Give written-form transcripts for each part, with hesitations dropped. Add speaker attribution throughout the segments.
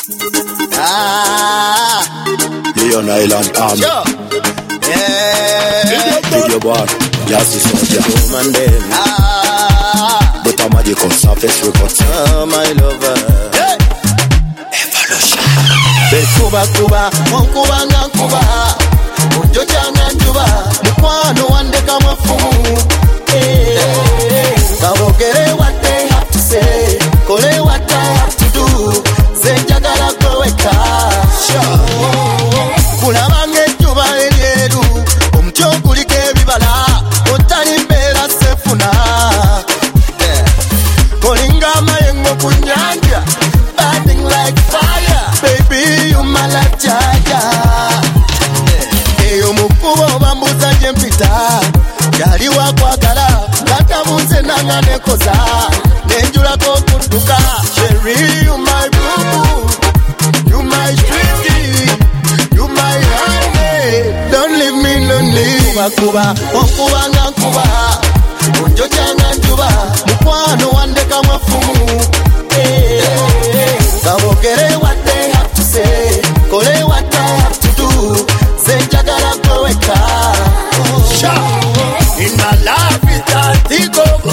Speaker 1: Leon Island Army.
Speaker 2: Sure. Yeah.
Speaker 1: Video boy. Just this one, yeah.
Speaker 2: Woman them.
Speaker 1: But a magical surface records.
Speaker 2: My lover. Hey.
Speaker 1: Evolution.
Speaker 2: Kuba kuba, kuba nga kuba. Unjoja nga njuba. Mukwano wande kama fumu. Kabogere what they have to say. Kole what I have to do. Zenjagala kweweka. Kulabange juba elyeru. Omutyo kuliko ebibala. Otali mbeera sefuna. Kolinga mayengo ku nnyanja. Burning like fire. Baby, you my life charger. Eyo mukubo bambuza gye mpita. Yali wakwagala. Katabunze nanga nekoza. Nenjulako okudduka. Cherry, you my boo-boo. You my sweetie. You my honey. Don't leave me lonely. Kuba kuba, onkuba nga nkuba. Unjoja nga njuba. Mukwano wandeka mafumu. Kabogere what they have to say. Kole what I have to do. Zenjagala kweweka. In my life it's a think over.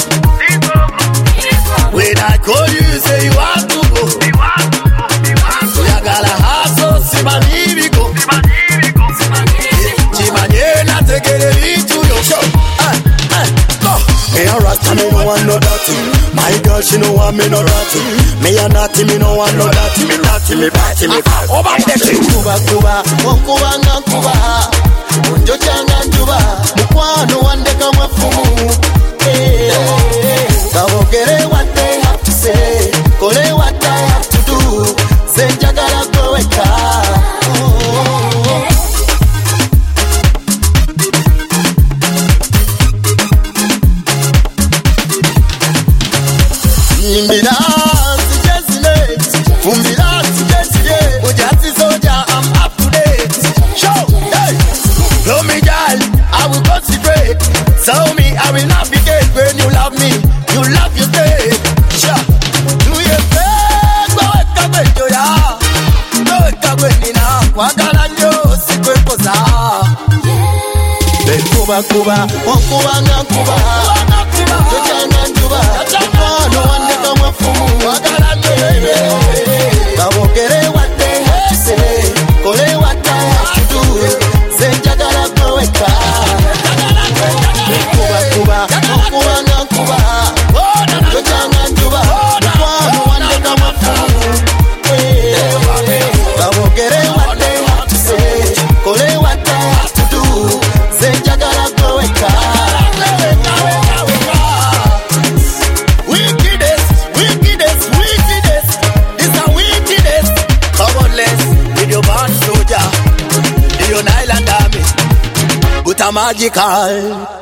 Speaker 2: When I call you say you want to go. So you gotta hustle, simani go. Chimanye na tegere bitu yo. Go.
Speaker 1: Me a rasta, me no want no dirty. My girl, she no want me no dirty. Me a naughty, me no want no dirty. Me naughty, me party, me fat. Over the thing.
Speaker 2: Kuba kuba, onkuba nga nkuba. Unjoja nga njuba. Mukwano wandeka mafumu. Kabogere what they have to say. Kole what I have to do. Zenjagala kweweka. Nimbira sijezile. Fumbira sijezile. Ujati soja, I'm up to date. Show, hey. Blow me girl, I will concentrate. Tell me I will not be gay. When you love me, you love your day. Sure. Do you think go ekabejo ya? Go ekabwenina. Kwagala nyo sikwe koza. Kuba kuba, onkuba nga nkuba. Joja nga njuba. Mukwano wandeka mafumu. Kwagala nyo. Kabogere what they have to say. Kole what I have to do. Zenjagala kweweka. Kuba kuba, onkuba nga nkuba. Joja nga njuba. Mukwano wandeka mafumu. Kabogere what they have to say. Kole what I have to do. Zenjagala kweweka. Wickedest, wickedest, wickedest. This a wickedest. Powerless with your band soldier. Leon Island Army. But a magical.